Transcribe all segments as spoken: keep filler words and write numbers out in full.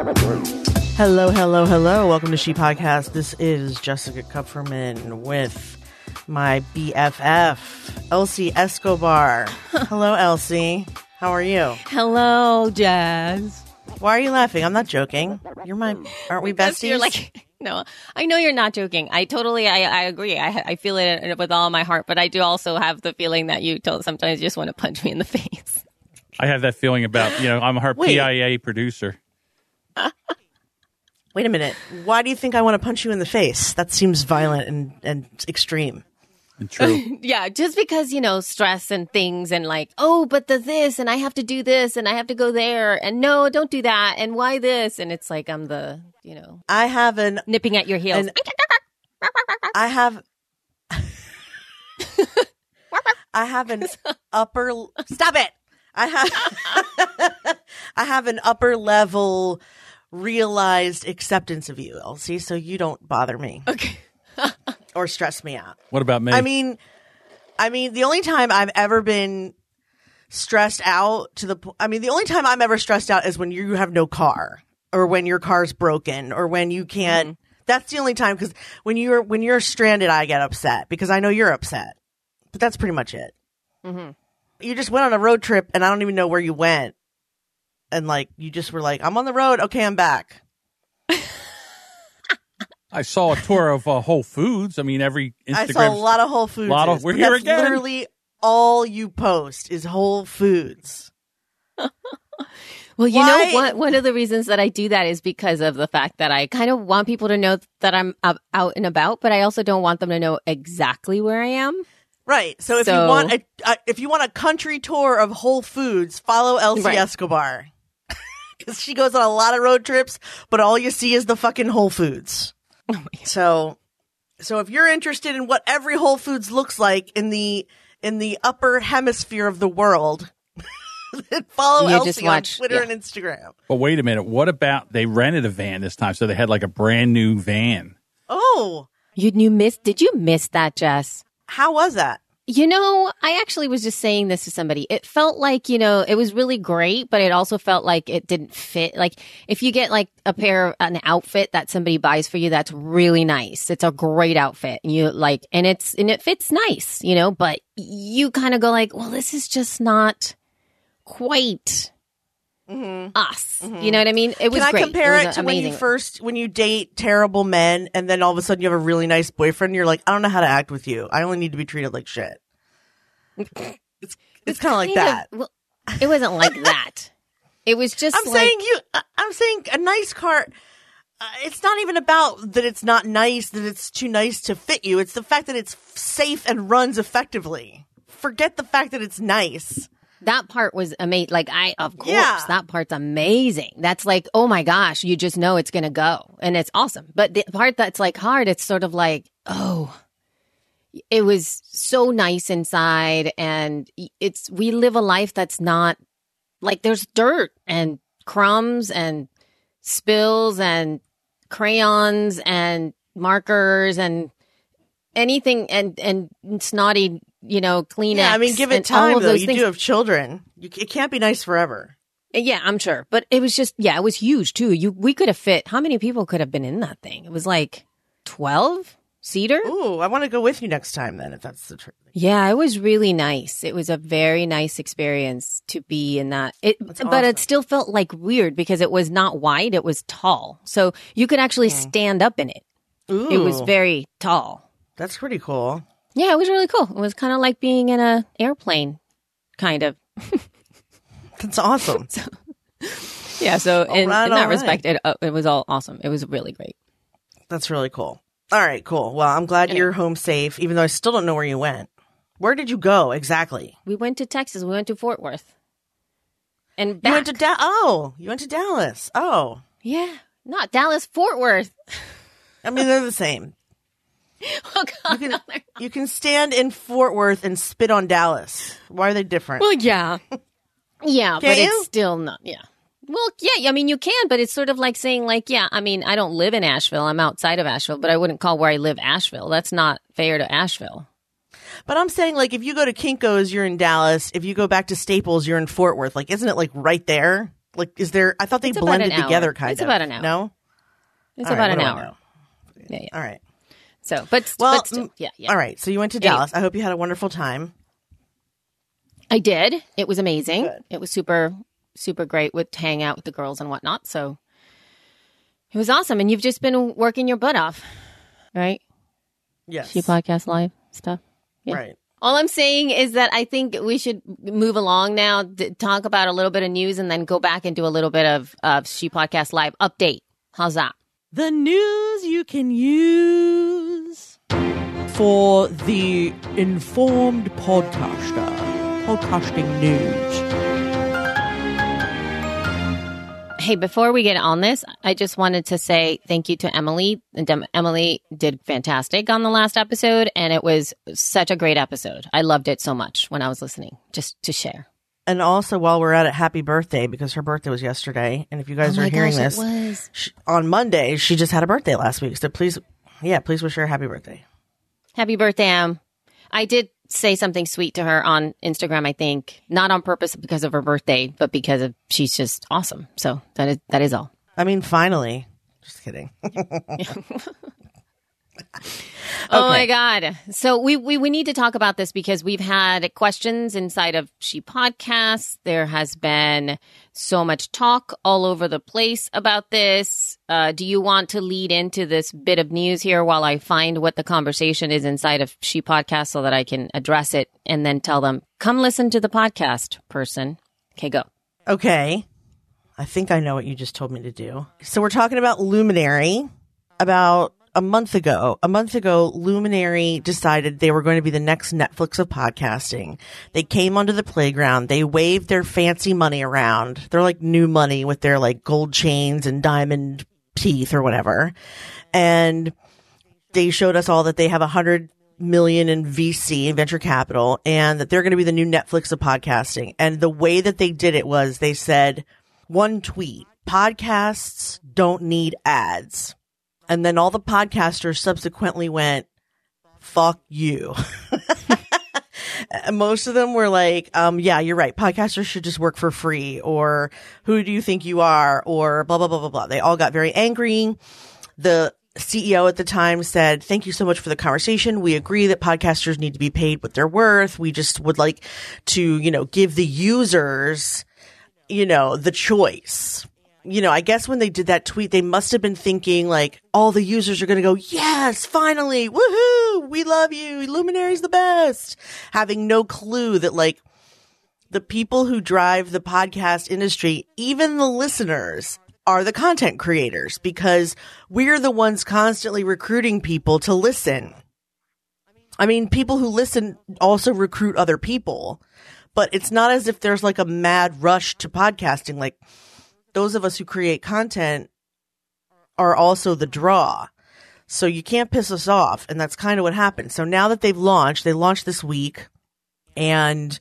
Hello, hello, hello. Welcome to She Podcast. This is Jessica Kupferman with my B F F, Elsie Escobar. Hello, Elsie. How are you? Hello, Jazz. Why are you laughing? I'm not joking. You're my, aren't we besties? You're like, no, I know you're not joking. I totally, I, I agree. I, I feel it with all my heart, but I do also have the feeling that you to- sometimes just want to punch me in the face. I have that feeling about, you know, I'm her Wait. P I A producer. Wait a minute. Why do you think I want to punch you in the face? That seems violent and, and extreme. And true. Yeah, just because, you know, stress and things and like, oh, but the this and I have to do this and I have to go there and no, don't do that and why this? And it's like I'm the, you know, I have an, nipping at your heels. an I have, I have an upper, stop it. I have, I have an upper level realized acceptance of you, Elsie, so you don't bother me. Okay. Or stress me out. What about me? I mean, I mean, the only time I've ever been stressed out to the po- I mean, the only time I'm ever stressed out is when you have no car or when your car's broken or when you can't. Mm-hmm. That's the only time, because when you're when you're stranded, I get upset because I know you're upset. But that's pretty much it. Mm-hmm. You just went on a road trip and I don't even know where you went. And like, you just were like, I'm on the road. Okay, I'm back. I saw a tour of uh, Whole Foods. I mean, every Instagram. I saw a lot of Whole Foods. Lot of, we're here That's again. Literally all you post is Whole Foods. Well, you Why? know what? One of the reasons that I do that is because of the fact that I kind of want people to know that I'm up- out and about, but I also don't want them to know exactly where I am. Right. So if So- you want a, uh, if you want a country tour of Whole Foods, follow Elsie Right. Escobar. Because she goes on a lot of road trips, but all you see is the fucking Whole Foods. Oh so, so if you're interested in what every Whole Foods looks like in the in the upper hemisphere of the world, then follow You Elsie just watch- on Twitter yeah. and Instagram. But wait a minute. What about they rented a van this time? So they had like a brand new van. Oh, You, you missed, did you miss that, Jess? how was that? You know, I actually was just saying this to somebody. It felt like, you know, it was really great, but it also felt like it didn't fit. Like if you get like a pair of an outfit that somebody buys for you, that's really nice. It's a great outfit. And you like, and it's, and it fits nice, you know, but you kind of go like, well, this is just not quite Mm-hmm. us. You know what I mean? It was Can I great. compare it, it, was to when amazing. you first, when you date terrible men and then all of a sudden you have a really nice boyfriend and you're like, I don't know how to act with you. I only need to be treated like shit. It's, it's kind of like Kind that. of- well, it wasn't like that. It was just I'm like, saying you, I- I'm saying a nice car. Uh, it's not even about that it's not nice, that it's too nice to fit you. It's the fact that it's safe and runs effectively. Forget the fact that it's nice. that part was amazing. Like I, of course, Yeah. that part's amazing. That's like, oh my gosh, you just know it's going to go and it's awesome. But the part that's like hard, it's sort of like, oh, it was so nice inside. And it's, we live a life that's not like there's dirt and crumbs and spills and crayons and markers and anything and, and snotty, you know, Kleenex. Yeah, I mean, give it and all time of though. those You things. do have children. You, it can't be nice forever. Yeah, I'm sure. But it was just, yeah, it was huge too. You, we could have fit, how many people could have been in that thing? It was like twelve seater. Ooh, I want to go with you next time then, if that's the truth. Yeah, it was really nice. It was a very nice experience to be in that. It, That's but it awesome. still felt like weird because it was not wide. It was tall. So you could actually stand up in it. Ooh, It was very tall. that's pretty cool. Yeah, it was really cool. It was kind of like being in a airplane, kind of. That's awesome. Yeah, so in, right, in all that right. respect, it, uh, it was all awesome. It was really great. That's really cool. All right, cool. Well, I'm glad you're home safe, even though I still don't know where you went. Where did you go exactly? We went to Texas. We went to Fort Worth. And You back. went to da- Oh, you went to Dallas. Oh, Yeah, not Dallas, Fort Worth. I mean they're the same. Oh, God. You can you can stand in Fort Worth and spit on Dallas. Why are they different? Well, yeah. Yeah, Can but you? it's still not. Yeah. Well, yeah, I mean, you can, but it's sort of like saying, like, yeah, I mean, I don't live in Asheville. I'm outside of Asheville, but I wouldn't call where I live Asheville. That's not fair to Asheville. But I'm saying, like, if you go to Kinko's, you're in Dallas. If you go back to Staples, you're in Fort Worth. Like, isn't it like right there? Like, is there? I thought they It's about blended an hour. together, kind It's of. about an hour. No, It's All about right, an what do I hour. know? Yeah, yeah. All right. So, but, Well, but still, mm, yeah, yeah. All right. So you went to Yeah, Dallas. I hope you had a wonderful time. I did. It was amazing. Good. It was super, super great with to hang out with the girls and whatnot. So it was awesome. And you've just been working your butt off, right? Yes. She Podcast Live stuff. Yeah. Right. All I'm saying is that I think we should move along now, to talk about a little bit of news, and then go back and do a little bit of, of She Podcast Live update. How's that? The news you can use for the informed podcaster. Podcasting news. Hey, before we get on this, I just wanted to say thank you to Emily. And Dem- Emily did fantastic on the last episode, and it was such a great episode. I loved it so much when I was listening, just to share. And also, while we're at it, happy birthday, because her birthday was yesterday. And if you guys Oh are my hearing gosh, this, it was. she, on Monday, she just had a birthday last week. So please, yeah, please wish her a happy birthday. Happy birthday, Em. I did say something sweet to her on Instagram, I think. Not on purpose because of her birthday, but because of she's just awesome. So that is that is all. I mean, finally. Just kidding. Oh Okay. my God. So we, we, we need to talk about this because we've had questions inside of She Podcasts. There has been so much talk all over the place about this. Uh, do you want to lead into this bit of news here while I find what the conversation is inside of She Podcasts so that I can address it and then tell them, come listen to the podcast, person. Okay, go. Okay. I think I know what you just told me to do. So we're talking about Luminary. About a month ago, a month ago, Luminary decided they were going to be the next Netflix of podcasting. They came onto the playground. They waved their fancy money around. They're like new money with their like gold chains and diamond teeth or whatever. And they showed us all that they have a hundred million in V C and venture capital, and that they're going to be the new Netflix of podcasting. And the way that they did it was they said one tweet, podcasts don't need ads. And then all the podcasters subsequently went, fuck you. Most of them were like, um, yeah, you're right. Podcasters should just work for free, or who do you think you are, or blah, blah, blah, blah, blah. They all got very angry. The C E O at the time said, thank you so much for the conversation. We agree that podcasters need to be paid what they're worth. We just would like to, you know, give the users, you know, the choice. You know, I guess when they did that tweet, they must have been thinking like all the users are going to go, yes, finally, woohoo, we love you, Luminary's the best, having no clue that like the people who drive the podcast industry, even the listeners, are the content creators, because we're the ones constantly recruiting people to listen. I mean, people who listen also recruit other people, but it's not as if there's like a mad rush to podcasting. Like, those of us who create content are also the draw. So you can't piss us off. And that's kind of what happened. So now that they've launched, they launched this week, and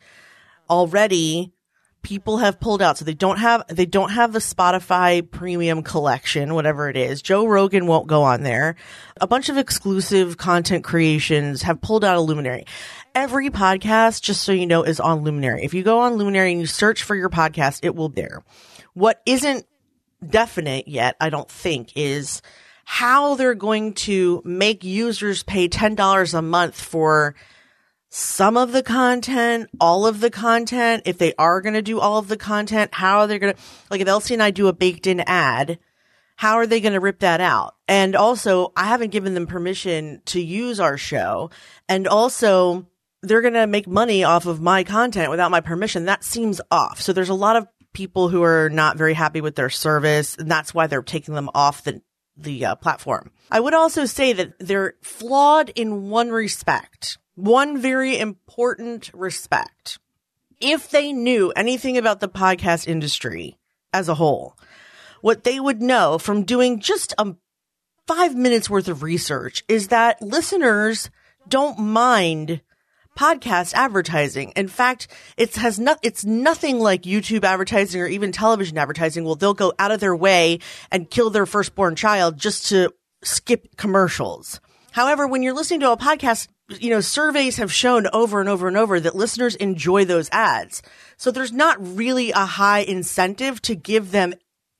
already people have pulled out. So they don't have, they don't have the Spotify premium collection, whatever it is. Joe Rogan won't go on there. A bunch of exclusive content creations have pulled out of Luminary. Every podcast, just so you know, is on Luminary. If you go on Luminary and you search for your podcast, it will be there. What isn't definite yet, I don't think, is how they're going to make users pay ten dollars a month for some of the content, all of the content. If they are going to do all of the content, how are they going to, like if Elsie and I do a baked in ad, how are they going to rip that out? And also, I haven't given them permission to use our show. And also, they're going to make money off of my content without my permission. That seems off. So there's a lot of people who are not very happy with their service, and that's why they're taking them off the the uh, platform. I would also say that they're flawed in one respect, one very important respect. If they knew anything about the podcast industry as a whole, what they would know from doing just a five minutes worth of research is that listeners don't mind podcast advertising. In fact, it has not, it's nothing like YouTube advertising or even television advertising. Well, they'll go out of their way and kill their firstborn child just to skip commercials. However, when you're listening to a podcast, you know, surveys have shown over and over and over that listeners enjoy those ads. So there's not really a high incentive to give them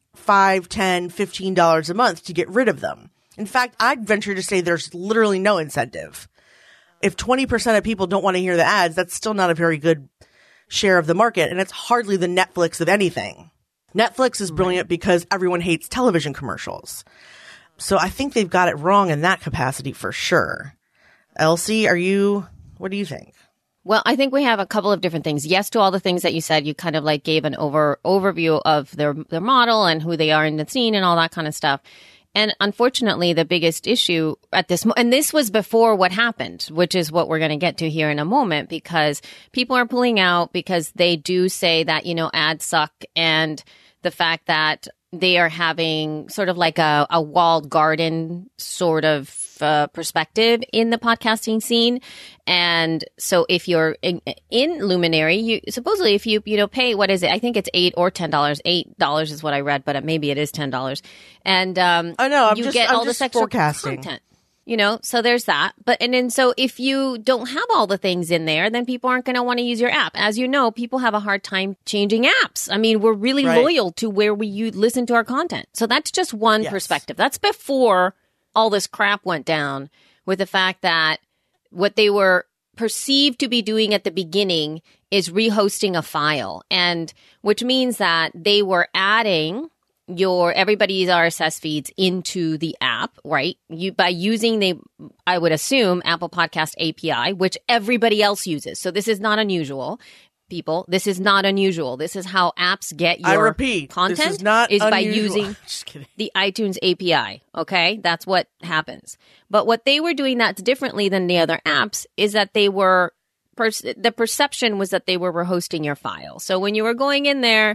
five, ten, fifteen dollars a month to get rid of them. In fact, I'd venture to say there's literally no incentive. If twenty percent of people don't want to hear the ads, that's still not a very good share of the market. And it's hardly the Netflix of anything. Netflix is brilliant because everyone hates television commercials. So I think they've got it wrong in that capacity for sure. Elsie, are you, what do you think? Well, I think we have a couple of different things. Yes, to all the things that you said, you kind of like gave an over overview of their their model and who they are in the scene and all that kind of stuff. And unfortunately, the biggest issue at this mo- and this was before what happened, which is what we're going to get to here in a moment, because people are pulling out because they do say that, you know, ads suck, and the fact that they are having sort of like a, a walled garden sort of uh, perspective in the podcasting scene. And so if you're in, in Luminary, you supposedly if you, you know, pay, what is it? I think it's eight or ten dollars. eight dollars is what I read, but maybe it is ten dollars. And um, I know, I'm you just, get I'm all just this extra forecasting. content. You know, so there's that. But, and then so if you don't have all the things in there, then people aren't going to want to use your app. As you know, people have a hard time changing apps. I mean, we're really Right. loyal to where we you listen to our content. So that's just one Yes. perspective. That's before all this crap went down with the fact that what they were perceived to be doing at the beginning is rehosting a file. And which means that they were adding your everybody's R S S feeds into the app, right? You by using the, I would assume, Apple Podcast A P I, which everybody else uses. So this is not unusual, people. This is not unusual. This is how apps get your I repeat, content this is not is by unusual. using Just kidding. the iTunes A P I. Okay, that's what happens. But what they were doing that's differently than the other apps is that they were per- the perception was that they were hosting your file. So when you were going in there,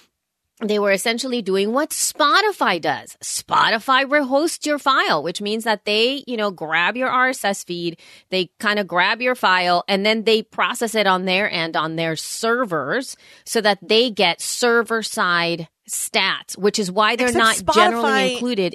they were essentially doing what Spotify does. Spotify rehosts your file, which means that they, you know, grab your R S S feed, they kind of grab your file, and then they process it on their end on their servers so that they get server-side stats, which is why they're Except not generally Spotify- included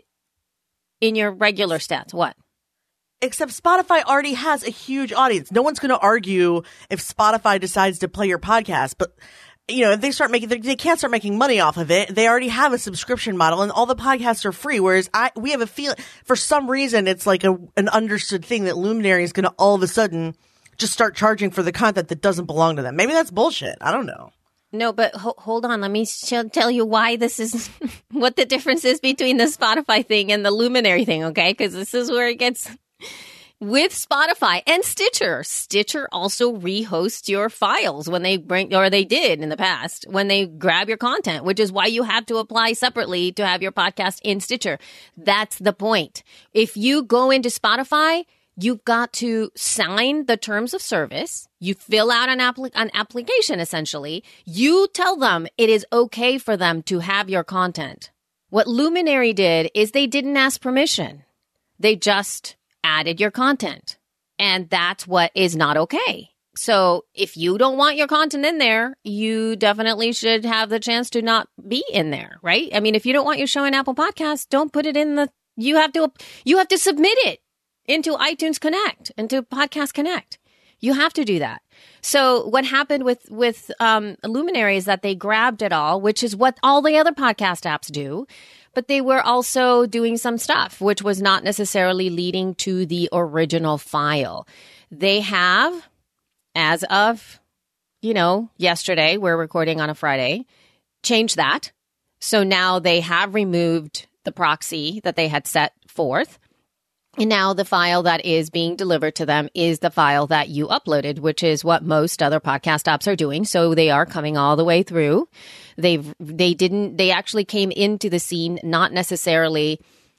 in your regular stats. What? Except Spotify already has a huge audience. No one's going to argue if Spotify decides to play your podcast, but you know, if they start making, they can't start making money off of it. They already have a subscription model, and all the podcasts are free. Whereas I, we have a feeling, for some reason, it's like a an understood thing that Luminary is going to all of a sudden just start charging for the content that doesn't belong to them. Maybe that's bullshit. I don't know. No, but ho- hold on. Let me sh- tell you why this is, what the difference is between the Spotify thing and the Luminary thing, okay? Because this is where it gets... With Spotify and Stitcher. Stitcher also rehosts your files when they bring, or they did in the past, when they grab your content, which is why you have to apply separately to have your podcast in Stitcher. That's the point. If you go into Spotify, you've got to sign the terms of service. You fill out an, appli- an application, essentially. You tell them it is okay for them to have your content. What Luminary did is they didn't ask permission. They just added your content. And that's what is not okay. So if you don't want your content in there, you definitely should have the chance to not be in there, right? I mean, if you don't want your show in Apple Podcasts, don't put it in the, you have to, you have to submit it into iTunes Connect, into Podcast Connect. You have to do that. So what happened with, with um, Luminary is that they grabbed it all, which is what all the other podcast apps do. But they were also doing some stuff, which was not necessarily leading to the original file. They have, as of, you know, yesterday, we're recording on a Friday, changed that. So now they have removed the proxy that they had set forth. And now the file that is being delivered to them is the file that you uploaded, which is what most other podcast apps are doing. So they are coming all the way through. They've, they didn't, they actually came into the scene not necessarily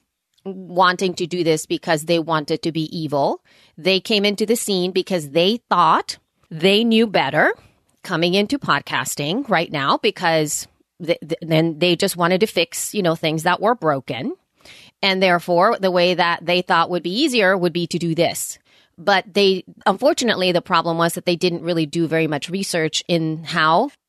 wanting to do this because they wanted to be evil. They came into the scene because they thought they knew better coming into podcasting right now, because th- th- then they just wanted to fix, you know, things that were broken. And therefore, the way that they thought would be easier would be to do this. But they, unfortunately, the problem was that they didn't really do very much research in how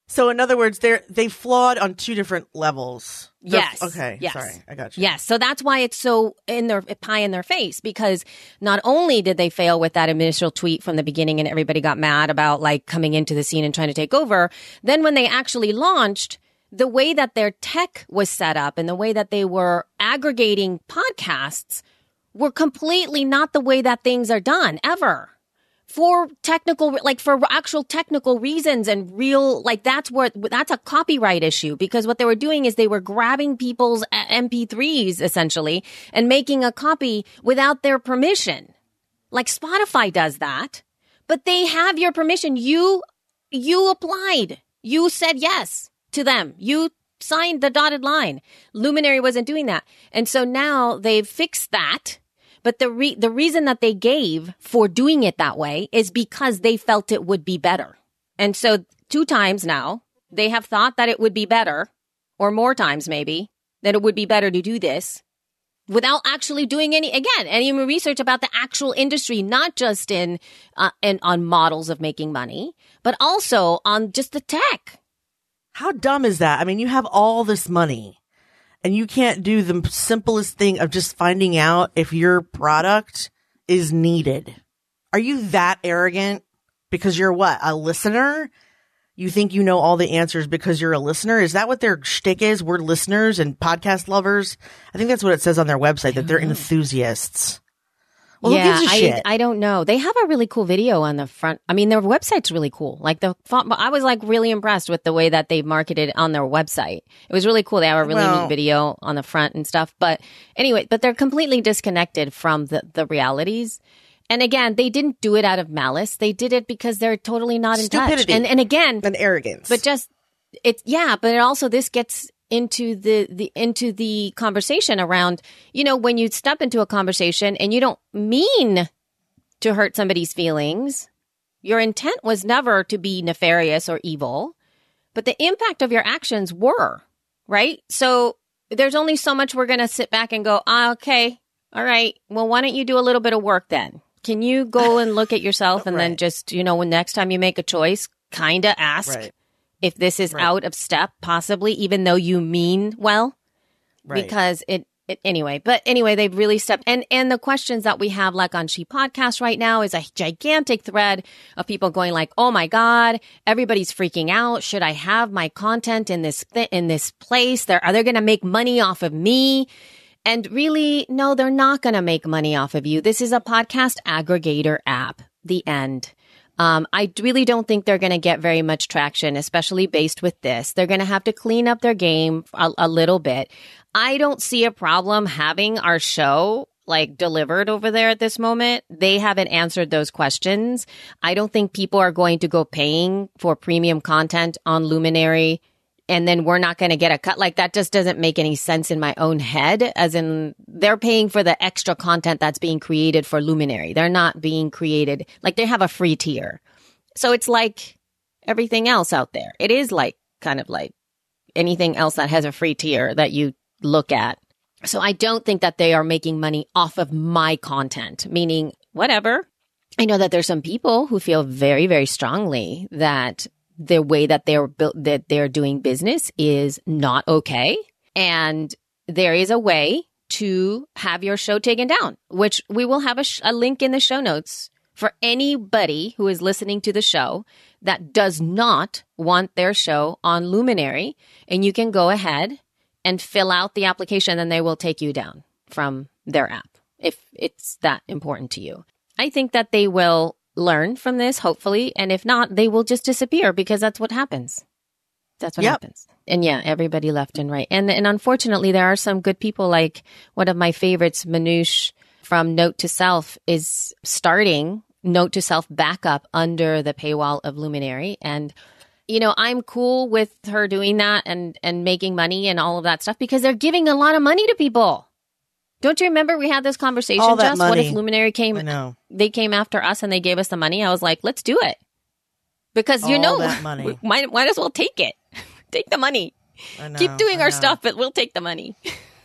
So in other words, they're they flawed on two different levels. They're- Yes. Okay. Yes. Sorry, I got you. Yes. So that's why it's so in their pie in their face, because not only did they fail with that initial tweet from the beginning and everybody got mad about like coming into the scene and trying to take over, then when they actually launched, the way that their tech was set up and the way that they were aggregating podcasts were completely not the way that things are done ever. For technical, like for actual technical reasons and real, like that's where, that's a copyright issue, because what they were doing is they were grabbing people's M P threes essentially and making a copy without their permission. Like Spotify does that, but they have your permission. You, you applied. You said yes to them. You signed the dotted line. Luminary wasn't doing that. And so now they've fixed that. But the re- the reason that they gave for doing it that way is because they felt it would be better. And so two times now, they have thought that it would be better, or more times maybe, that it would be better to do this without actually doing any, again, any research about the actual industry, not just in, uh, in on models of making money, but also on just the tech. How dumb is that? I mean, you have all this money. And you can't do the simplest thing of just finding out if your product is needed. Are you that arrogant? Because you're what? A listener? You think you know all the answers because you're a listener? Is that what their shtick is? We're listeners and podcast lovers? I think that's what it says on their website, that they're enthusiasts. Well, yeah, who gives a I, shit? I don't know. They have a really cool video on the front. I mean, their website's really cool. Like the font, I was like really impressed with the way that they marketed on their website. It was really cool. They have a really Well- neat video on the front and stuff. But anyway, but they're completely disconnected from the, the realities. And again, they didn't do it out of malice. They did it because they're totally not in touch. Stupidity. And and again, And arrogance. but just it's yeah, but it also this gets into the, the into the conversation around, you know, when you step into a conversation and you don't mean to hurt somebody's feelings, your intent was never to be nefarious or evil, but the impact of your actions were, right? So there's only so much we're going to sit back and go, ah, okay, all right, well, why don't you do a little bit of work then? Can you go and look at yourself and then Right. just, you know, when next time you make a choice, kind of ask Right. if this is Right. out of step, possibly, even though you mean well, Right. because it, it, anyway, but anyway, they've really stepped, and, and the questions that we have like on She Podcast right now is a gigantic thread of people going like, oh my God, everybody's freaking out. Should I have my content in this, th- in this place? They're, are they going to make money off of me? And really, no, they're not going to make money off of you. This is a podcast aggregator app. The end. Um, I really don't think they're going to get very much traction, especially based with this. They're going to have to clean up their game a, a little bit. I don't see a problem having our show like delivered over there at this moment. They haven't answered those questions. I don't think people are going to go paying for premium content on Luminary, and then we're not going to get a cut. Like that just doesn't make any sense in my own head, as in they're paying for the extra content that's being created for Luminary. They're not being created, like they have a free tier. So it's like everything else out there. It is like kind of like anything else that has a free tier that you look at. So I don't think that they are making money off of my content, meaning whatever. I know that there's some people who feel very, very strongly that the way that they're built, that they're doing business is not okay. And there is a way to have your show taken down, which we will have a, sh- a link in the show notes for anybody who is listening to the show that does not want their show on Luminary. And you can go ahead and fill out the application, and they will take you down from their app if it's that important to you. I think that they will learn from this, hopefully. And if not, they will just disappear, because that's what happens. That's what Yep. happens. And yeah, everybody left and right. And and unfortunately, there are some good people, like one of my favorites, Manoush from Note to Self, is starting Note to Self back up under the paywall of Luminary. And, you know, I'm cool with her doing that and, and making money and all of that stuff, because they're giving a lot of money to people. Don't you remember we had this conversation, All that Jess? What if money. Luminary came, I know. they came after us and they gave us the money? I was like, let's do it. Because, you All know, that money. we might, might as well take it. Take the money. I know, Keep doing I our know. stuff, but we'll take the money.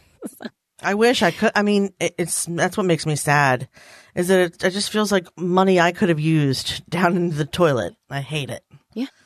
I wish I could. I mean, it, it's that's what makes me sad, is that it, it just feels like money I could have used down into the toilet. I hate it. Yeah.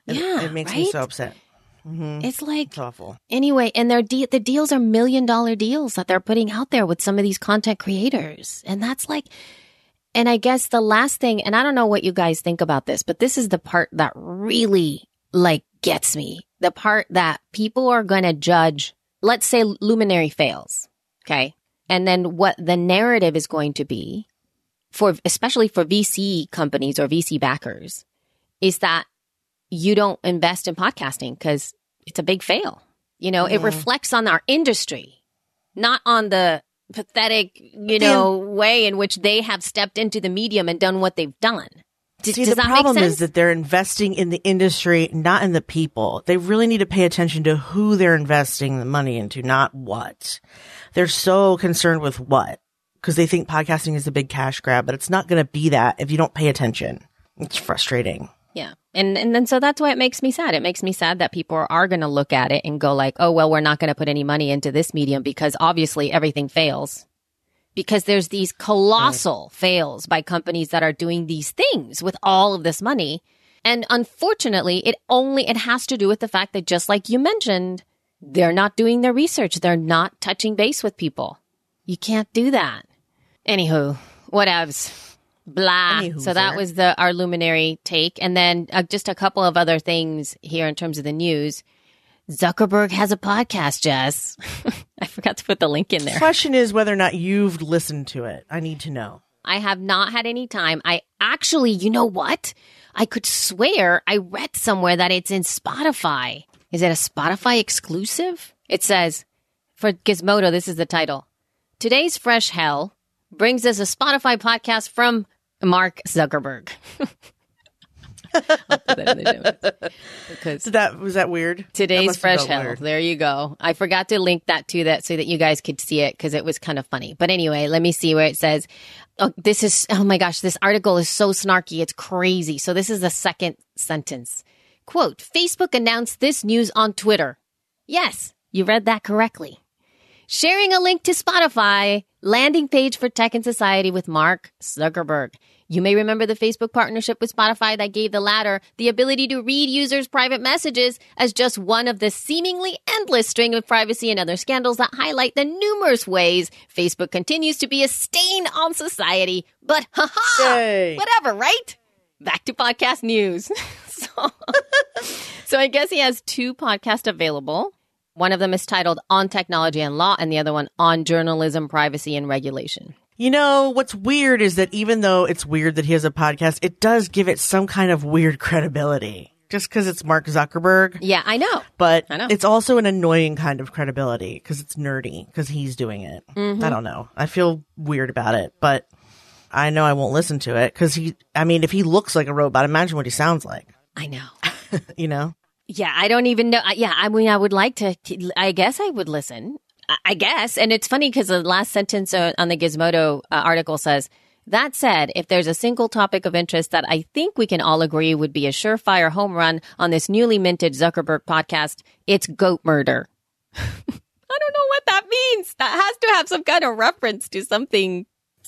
It, yeah, it makes right? me so upset. Mm-hmm. It's like It's awful. Anyway, and their de- the deals are million dollar deals that they're putting out there with some of these content creators, and that's like. And I guess the last thing, and I don't know what you guys think about this, but this is the part that really like gets me. The part that people are going to judge. Let's say Luminary fails. Okay. And then what the narrative is going to be for, especially for V C companies or V C backers, is that you don't invest in podcasting because it's a big fail. You know, mm-hmm. It reflects on our industry, not on the pathetic, you know, and, way in which they have stepped into the medium and done what they've done. D- see, does the that problem make sense? is that they're investing in the industry, not in the people. They really need to pay attention to who they're investing the money into, not what. They're so concerned with what, because they think podcasting is a big cash grab, but it's not going to be that if you don't pay attention. It's frustrating. Yeah. And and then so that's why it makes me sad. It makes me sad that people are going to look at it and go like, oh, well, we're not going to put any money into this medium because obviously everything fails. Because there's these colossal right. fails by companies that are doing these things with all of this money. And unfortunately, it only, it has to do with the fact that just like you mentioned, they're not doing their research. They're not touching base with people. You can't do that. Anywho, whatevs. Blah. Anywho, so that sir. was the our Luminary take. And then uh, just a couple of other things here in terms of the news. Zuckerberg has a podcast, Jess. I forgot to put the link in there. The question is whether or not you've listened to it. I need to know. I have not had any time. I actually, you know what? I could swear I read somewhere that it's in Spotify. Is it a Spotify exclusive? It says, for Gizmodo, this is the title. Today's Fresh Hell brings us a Spotify podcast from Mark Zuckerberg. I'll put that in the notes. Because Did that was that weird? Today's That must have Fresh felt Hell. weird. There you go. I forgot to link that to that so that you guys could see it because it was kind of funny. But anyway, let me see where it says, oh, this is, oh my gosh, this article is so snarky. It's crazy. So this is the second sentence. Quote, Facebook announced this news on Twitter. Yes, you read that correctly. Sharing a link to Spotify, landing page for Tech and Society with Mark Zuckerberg. You may remember the Facebook partnership with Spotify that gave the latter the ability to read users' private messages as just one of the seemingly endless string of privacy and other scandals that highlight the numerous ways Facebook continues to be a stain on society. But haha, Yay. whatever, right? Back to podcast news. so, so I guess he has two podcasts available. One of them is titled On Technology and Law, and the other one On Journalism, Privacy, and Regulation. You know, what's weird is that even though it's weird that he has a podcast, it does give it some kind of weird credibility. Just because it's Mark Zuckerberg. Yeah, I know. But I know. it's also an annoying kind of credibility because it's nerdy because he's doing it. Mm-hmm. I don't know. I feel weird about it, but I know I won't listen to it because he, I mean, if he looks like a robot, imagine what he sounds like. I know. You know? Yeah, I don't even know. I- Yeah, I mean, I would like to, I guess I would listen. I- I guess. And it's funny because the last sentence uh, on the Gizmodo uh, article says, that said, if there's a single topic of interest that I think we can all agree would be a surefire home run on this newly minted Zuckerberg podcast, it's goat murder. I don't know what that means. That has to have some kind of reference to something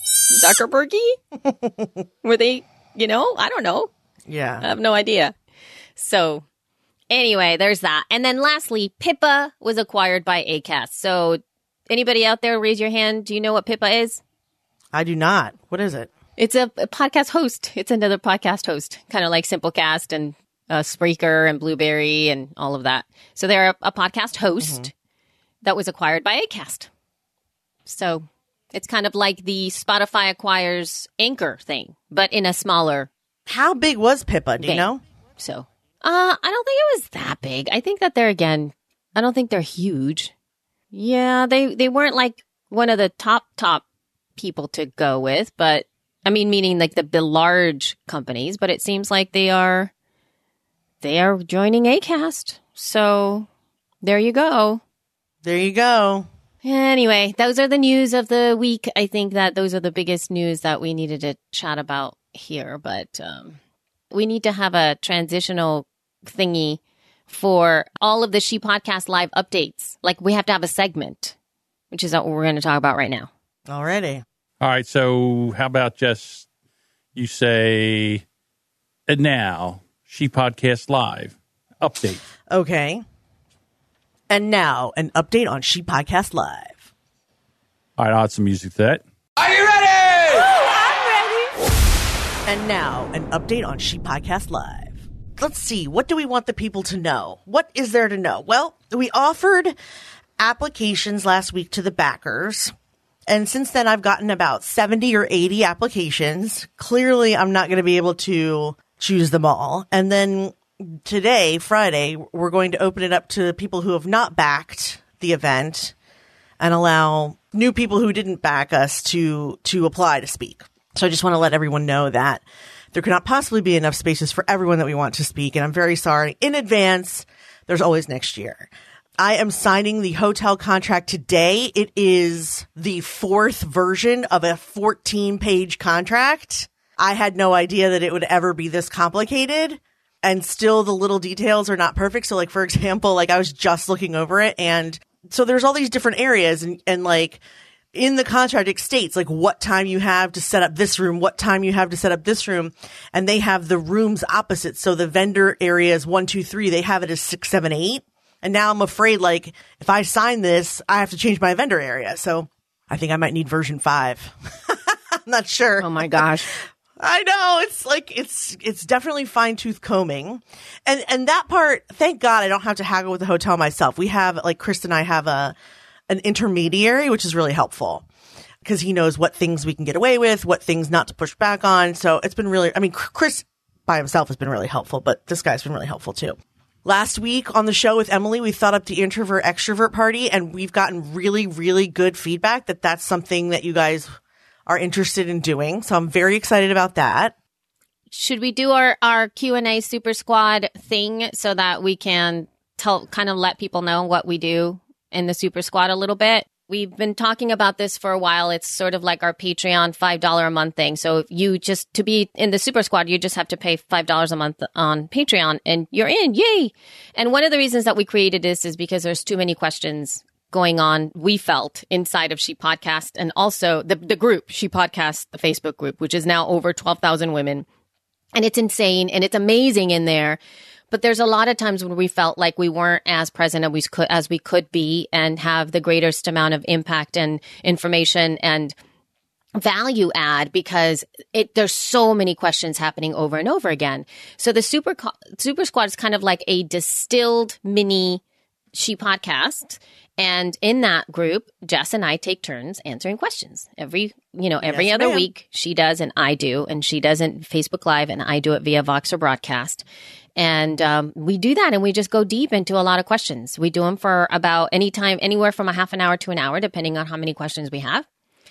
Zuckerbergy. Were they, you know, I don't know. Yeah. I have no idea. So anyway, there's that. And then lastly, Pippa was acquired by Acast. So anybody out there, raise your hand. Do you know what Pippa is? I do not. What is it? It's a, a podcast host. It's another podcast host, kind of like Simplecast and uh, Spreaker and Blueberry and all of that. So they're a, a podcast host mm-hmm. that was acquired by Acast. So it's kind of like the Spotify acquires Anchor thing, but in a smaller. How big was Pippa? Do you thing. know? So uh, I don't think it was that big. I think that they're, again, I don't think they're huge. Yeah, they, they weren't like one of the top, top people to go with, but I mean, meaning like the, the large companies, but it seems like they are, they are joining Acast. So there you go. There you go. Anyway, those are the news of the week. I think that those are the biggest news that we needed to chat about here, but um, we need to have a transitional thingy for all of the She Podcast live updates. Like we have to have a segment, which is what we're going to talk about right now. Already. All right. So how about just you say, and now She Podcast Live. update. Okay. And now, an update on She Podcast Live. All right, I'll add some music to that. Are you ready? I'm ready. And now, an update on She Podcast Live. Let's see, what do we want the people to know? What is there to know? Well, we offered applications last week to the backers. And since then, I've gotten about seventy or eighty applications. Clearly, I'm not going to be able to choose them all. And then today, Friday, we're going to open it up to people who have not backed the event and allow new people who didn't back us to to apply to speak. So I just want to let everyone know that there cannot possibly be enough spaces for everyone that we want to speak. And I'm very sorry in advance. There's always next year. I am signing the hotel contract today. It is the fourth version of a fourteen page contract. I had no idea that it would ever be this complicated, and still the little details are not perfect. So like, for example, like I was just looking over it, and so there's all these different areas, and, and like in the contract, it states like what time you have to set up this room, what time you have to set up this room. And they have the rooms opposite. So the vendor areas one, two, three, they have it as six, seven, eight. And now I'm afraid, like, if I sign this, I have to change my vendor area. So I think I might need version five. I'm not sure. Oh my gosh. I know. It's like, it's, it's definitely fine tooth combing. And, and that part, thank God I don't have to haggle with the hotel myself. We have, like, Chris and I have a, an intermediary, which is really helpful because he knows what things we can get away with, what things not to push back on. So it's been really, I mean, Chris by himself has been really helpful, but this guy's been really helpful too. Last week on the show with Emily, we thought up the introvert extrovert party, and we've gotten really, really good feedback that that's something that you guys are interested in doing. So I'm very excited about that. Should we do our, our Q and A Super Squad thing so that we can tell, kind of let people know what we do in the Super Squad a little bit? We've been talking about this for a while. It's sort of like our Patreon five dollars a month thing. So if you just, to be in the Super Squad, you just have to pay five dollars a month on Patreon and you're in. Yay! And one of the reasons that we created this is because there's too many questions going on, we felt, inside of She Podcast, and also the, the group, She Podcast, the Facebook group, which is now over twelve thousand women. And it's insane and it's amazing in there. But there's a lot of times when we felt like we weren't as present as we could, as we could be and have the greatest amount of impact and information and value add because it there's so many questions happening over and over again. So the Super Super Squad is kind of like a distilled mini She Podcast. And in that group, Jess and I take turns answering questions every, you know, every Yes, other ma'am. week. She does and I do, and she does it Facebook Live and I do it via Voxer Broadcast. And um, we do that and we just go deep into a lot of questions. We do them for about any time, anywhere from a half an hour to an hour, depending on how many questions we have.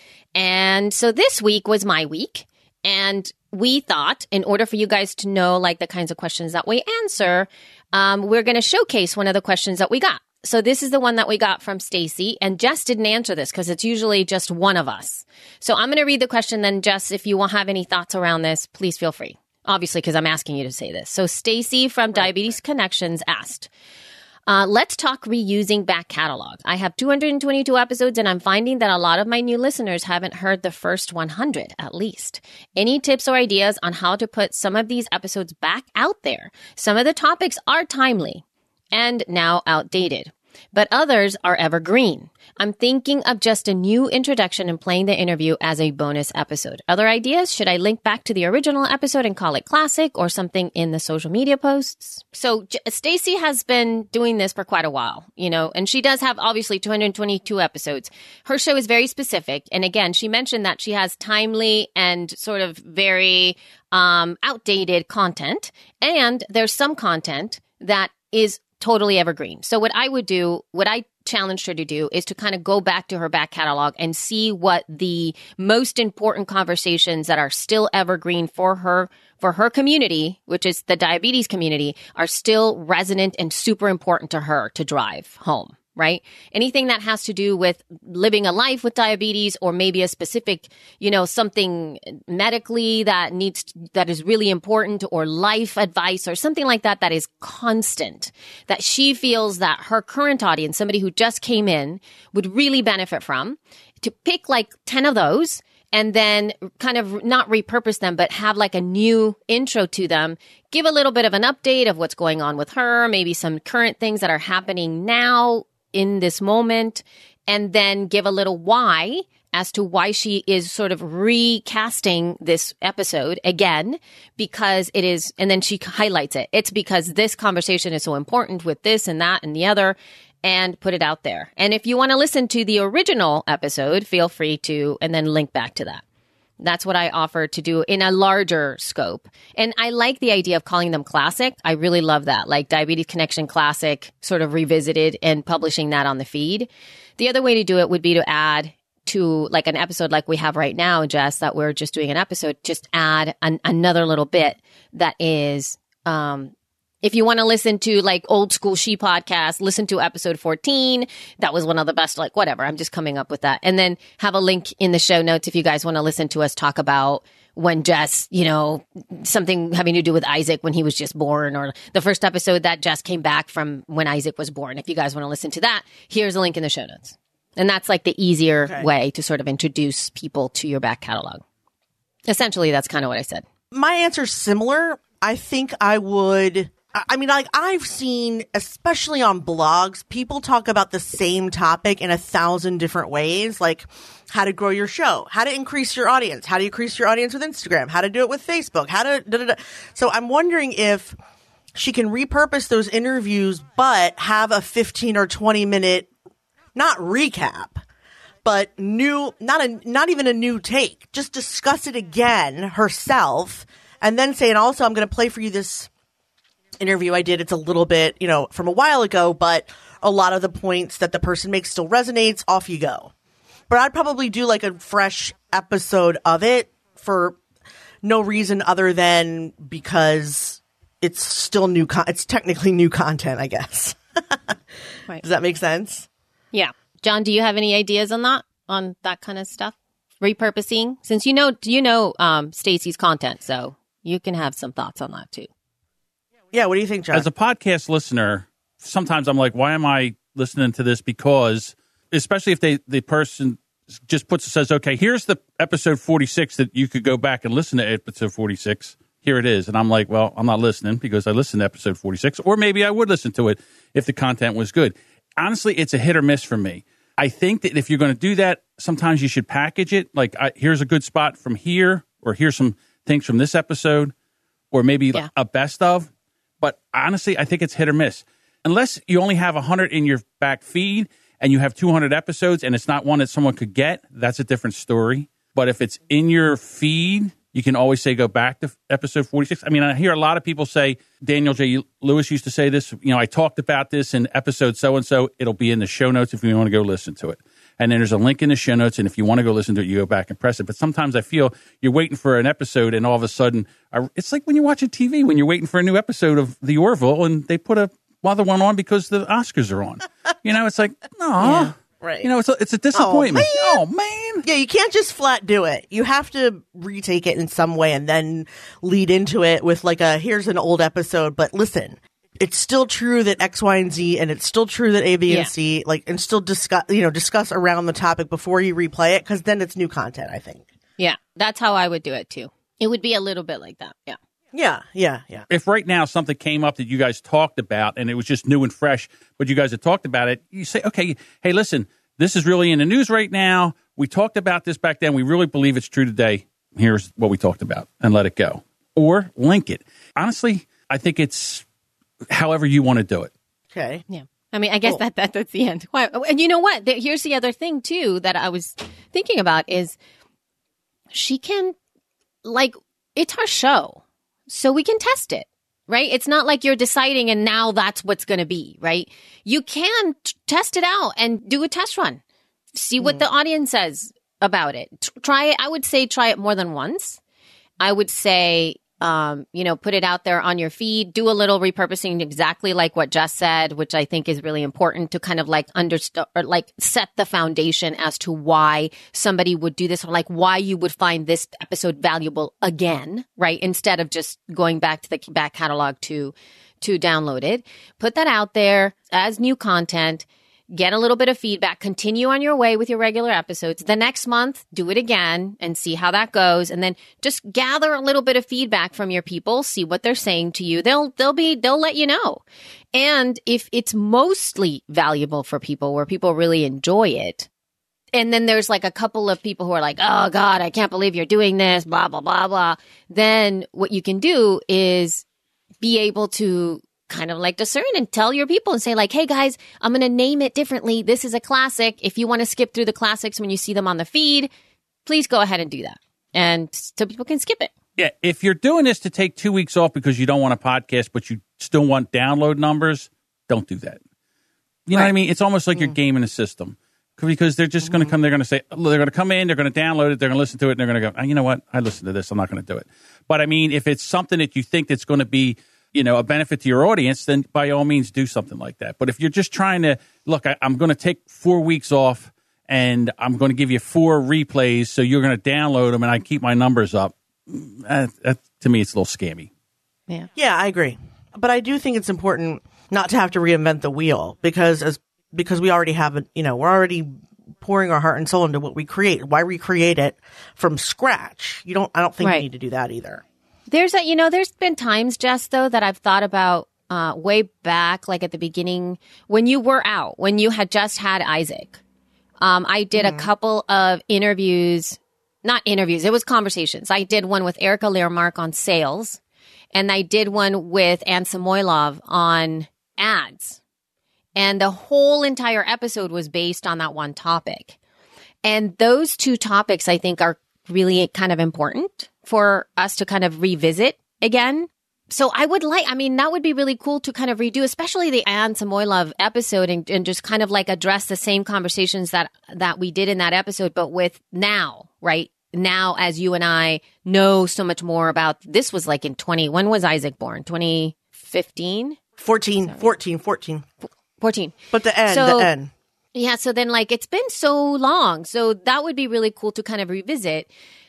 And so this week was my week. And we thought in order for you guys to know like the kinds of questions that we answer, um, we're going to showcase one of the questions that we got. So this is the one that we got from Stacy, and Jess didn't answer this because it's usually just one of us. So I'm going to read the question. Then Jess, if you will have any thoughts around this, please feel free. Obviously, because I'm asking you to say this. So Stacy from Diabetes Connections asked, uh, let's talk reusing back catalog. I have two hundred twenty-two episodes and I'm finding that a lot of my new listeners haven't heard the first one hundred at least. Any tips or ideas on how to put some of these episodes back out there? Some of the topics are timely and now outdated, but others are evergreen. I'm thinking of just a new introduction and playing the interview as a bonus episode. Other ideas? Should I link back to the original episode and call it classic or something in the social media posts? So J- Stacy has been doing this for quite a while, you know, and she does have obviously two hundred twenty-two episodes. Her show is very specific. And again, she mentioned that she has timely and sort of very um, outdated content. And there's some content that is totally evergreen. So what I would do, what I challenged her to do is to kind of go back to her back catalog and see what the most important conversations that are still evergreen for her, for her community, which is the diabetes community, are still resonant and super important to her to drive home. Right? Anything that has to do with living a life with diabetes or maybe a specific, you know, something medically that needs, that is really important or life advice or something like that, that is constant, that she feels that her current audience, somebody who just came in, would really benefit from, to pick like ten of those and then kind of not repurpose them, but have like a new intro to them. Give a little bit of an update of what's going on with her, maybe some current things that are happening now in this moment, and then give a little why as to why she is sort of recasting this episode again, because it is, and then she highlights it. It's because this conversation is so important with this and that and the other, and put it out there. And if you want to listen to the original episode, feel free to, and then link back to that. That's what I offer to do in a larger scope. And I like the idea of calling them classic. I really love that, like Diabetes Connection Classic, sort of revisited and publishing that on the feed. The other way to do it would be to add to like an episode like we have right now, Jess, that we're just doing an episode, just add an, another little bit that is, um, if you want to listen to like old school She podcast, listen to episode fourteen. That was one of the best, like whatever. I'm just coming up with that. And then have a link in the show notes if you guys want to listen to us talk about when Jess, you know, something having to do with Isaac when he was just born, or the first episode that Jess came back from when Isaac was born. If you guys want to listen to that, here's a link in the show notes. And that's like the easier okay. way to sort of introduce people to your back catalog. Essentially, that's kind of what I said. My answer's similar. I think I would, I mean, like I've seen, especially on blogs, people talk about the same topic in a thousand different ways, like how to grow your show, how to increase your audience, how to increase your audience with Instagram, how to do it with Facebook, how to, da, da, da. So I'm wondering if she can repurpose those interviews, but have a fifteen or twenty minute not recap, but new, not a, not even a new take. Just discuss it again herself, and then say, and also I'm going to play for you this interview I did. It's a little bit, you know, from a while ago, but a lot of the points that the person makes still resonates. Off you go. But I'd probably do like a fresh episode of it for no reason other than because it's still new. Con- it's technically new content, I guess. Right. Does that make sense? Yeah. John, do you have any ideas on that, on that kind of stuff? Repurposing? Since you know, you know um, Stacey's content, so you can have some thoughts on that too. Yeah, what do you think, John? As a podcast listener, sometimes I'm like, why am I listening to this? Because, especially if they the person just puts says, okay, here's the episode forty-six that you could go back and listen to episode forty-six. Here it is. And I'm like, well, I'm not listening because I listened to episode forty-six. Or maybe I would listen to it if the content was good. Honestly, it's a hit or miss for me. I think that if you're going to do that, sometimes you should package it. Like, I, here's a good spot from here, or here's some things from this episode, or maybe yeah. a best of. But honestly, I think it's hit or miss. Unless you only have one hundred in your back feed and you have two hundred episodes and it's not one that someone could get, that's a different story. But if it's in your feed, you can always say go back to episode forty-six. I mean, I hear a lot of people say, Daniel J. Lewis used to say this, you know, I talked about this in episode so-and-so. It'll be in the show notes if you want to go listen to it. And then there's a link in the show notes, and if you want to go listen to it, you go back and press it. But sometimes I feel you're waiting for an episode, and all of a sudden, it's like when you're watching T V, when you're waiting for a new episode of The Orville, and they put a other one on because the Oscars are on. You know, it's like, no. Yeah. Right. You know, it's a, it's a disappointment. Oh man. oh, man. Yeah, you can't just flat do it. You have to retake it in some way and then lead into it with like a, here's an old episode, but listen, it's still true that X, Y, and Z, and it's still true that A, B, yeah. and C, like, and still discuss, you know, discuss around the topic before you replay it, because then it's new content, I think. Yeah, that's how I would do it too. It would be a little bit like that. Yeah. Yeah, yeah, yeah. If right now something came up that you guys talked about and it was just new and fresh, but you guys had talked about it, you say, okay, hey, listen, this is really in the news right now. We talked about this back then. We really believe it's true today. Here's what we talked about, and let it go. Or link it. Honestly, I think it's however you want to do it. Okay. Yeah. I mean, I guess cool. that, that that's the end. And you know what? Here's the other thing, too, that I was thinking about is she can, like, it's our show. So we can test it, right? It's not like you're deciding and now that's what's going to be, right? You can t- test it out and do a test run. See what mm. the audience says about it. T- try it. I would say try it more than once. I would say, um, you know, put it out there on your feed. Do a little repurposing exactly like what Jess said, which I think is really important to kind of like understand or like set the foundation as to why somebody would do this or like why you would find this episode valuable again, right? Instead of just going back to the back catalog to, to download it. Put that out there as new content. get a little bit of feedback, continue on your way with your regular episodes. The next month, do it again and see how that goes. And then just gather a little bit of feedback from your people, see what they're saying to you. They'll, they'll be, they'll let you know. And if it's mostly valuable for people where people really enjoy it, and then there's like a couple of people who are like, oh God, I can't believe you're doing this, blah, blah, blah, blah. Then what you can do is be able to kind of like discern and tell your people and say like, hey guys, I'm going to name it differently. This is a classic. If you want to skip through the classics when you see them on the feed, please go ahead and do that. And so people can skip it. Yeah. If you're doing this to take two weeks off because you don't want a podcast, but you still want download numbers, don't do that. You know Right. what I mean? It's almost like Mm. you're gaming the system because they're just mm-hmm. going to come. They're going to say, they're going to come in, they're going to download it, they're going to listen to it, and they're going to go, oh, you know what? I listened to this. I'm not going to do it. But I mean, if it's something that you think that's going to be, you know, a benefit to your audience, then by all means do something like that. But if you're just trying to, look, I, I'm going to take four weeks off and I'm going to give you four replays so you're going to download them and I keep my numbers up, that, that, to me, it's a little scammy. Yeah. Yeah, I agree. But I do think it's important not to have to reinvent the wheel because as because we already have it, you know, we're already pouring our heart and soul into what we create. Why recreate it from scratch? You don't, I don't think Right. you need to do that either. There's a, you know, there's been times, Jess, though, that I've thought about uh, way back, like at the beginning, when you were out, when you had just had Isaac. Um, I did mm-hmm. a couple of interviews, not interviews, it was conversations. I did one with Erica Learmark on sales, and I did one with Anne Samoylov on ads. And the whole entire episode was based on that one topic. And those two topics, I think, are really kind of important for us to kind of revisit again. So I would like, I mean, that would be really cool to kind of redo, especially the Anne Samoylov episode and, and just kind of like address the same conversations that, that we did in that episode, but with now, right? Now, as you and I know so much more about, this was like in twenty, when was Isaac born? twenty fifteen? fourteen, Sorry. fourteen, fourteen. fourteen. But the end, so, the end. Yeah, so then like it's been so long. So that would be really cool to kind of revisit.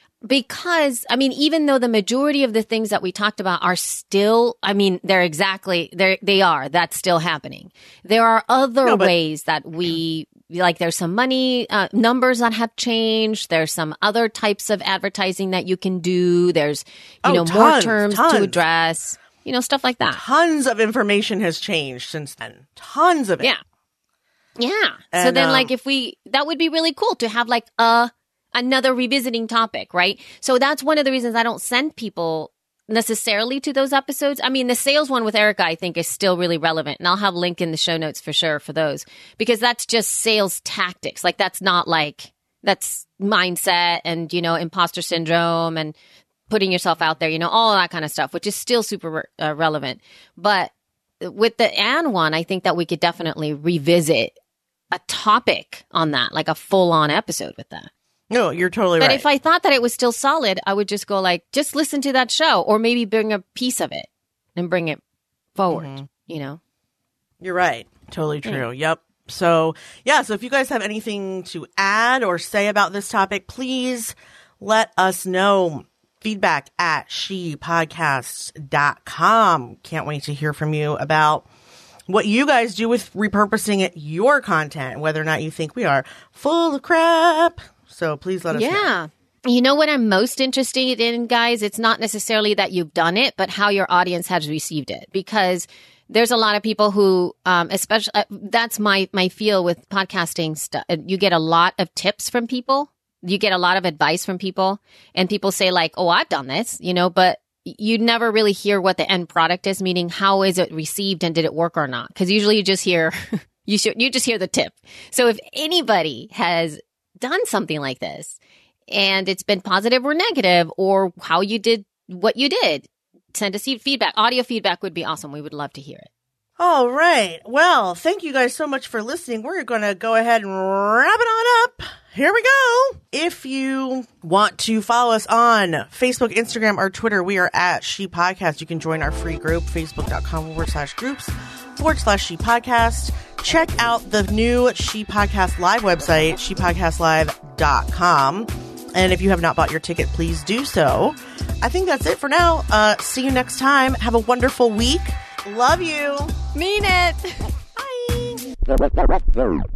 Because, I mean, even though the majority of the things that we talked about are still, I mean, they're exactly, they're, they are, that's still happening. There are other no, but- ways that we, like there's some money, uh, numbers that have changed. There's some other types of advertising that you can do. There's, you Oh, know, tons, more terms tons. to address, you know, stuff like that. Tons of information has changed since then. Tons of it. Yeah. Yeah. And, so then um, like if we, that would be really cool to have like a, another revisiting topic, right? So that's one of the reasons I don't send people necessarily to those episodes. I mean, the sales one with Erica, I think, is still really relevant. And I'll have a link in the show notes for sure for those, because that's just sales tactics. Like that's not like, that's mindset and, you know, imposter syndrome and putting yourself out there, you know, all that kind of stuff, which is still super uh, relevant. But with the Anne one, I think that we could definitely revisit a topic on that, like a full on episode with that. No, you're totally But right. if I thought that it was still solid, I would just go like, just listen to that show or maybe bring a piece of it and bring it forward, Mm-hmm. you know? You're right. Totally true. Yep. So, yeah. So if you guys have anything to add or say about this topic, please let us know. Feedback at she podcasts dot com. Can't wait to hear from you about what you guys do with repurposing it, your content, whether or not you think we are full of crap. So please let us know. Yeah. You know what I'm most interested in, guys? It's not necessarily that you've done it, but how your audience has received it. Because there's a lot of people who, um, especially, uh, that's my, my feel with podcasting stuff. You get a lot of tips from people. You get a lot of advice from people. And people say like, oh, I've done this, you know, but you never really hear what the end product is, meaning how is it received and did it work or not? Because usually you just hear, you should, you just hear the tip. So if anybody has done something like this and it's been positive or negative, or how you did what you did, send us feedback. Audio feedback would be awesome. We would love to hear it. All right. Well, thank you guys so much for listening. We're going to go ahead and wrap it on up. Here we go. If you want to follow us on Facebook, Instagram, or Twitter, we are at She Podcast. You can join our free group, facebook.com forward slash groups forward slash She Podcast. Check out the new She Podcast Live website, she podcast live dot com. And if you have not bought your ticket, please do so. I think that's it for now. Uh, see you next time. Have a wonderful week. Love you. Mean it. Bye.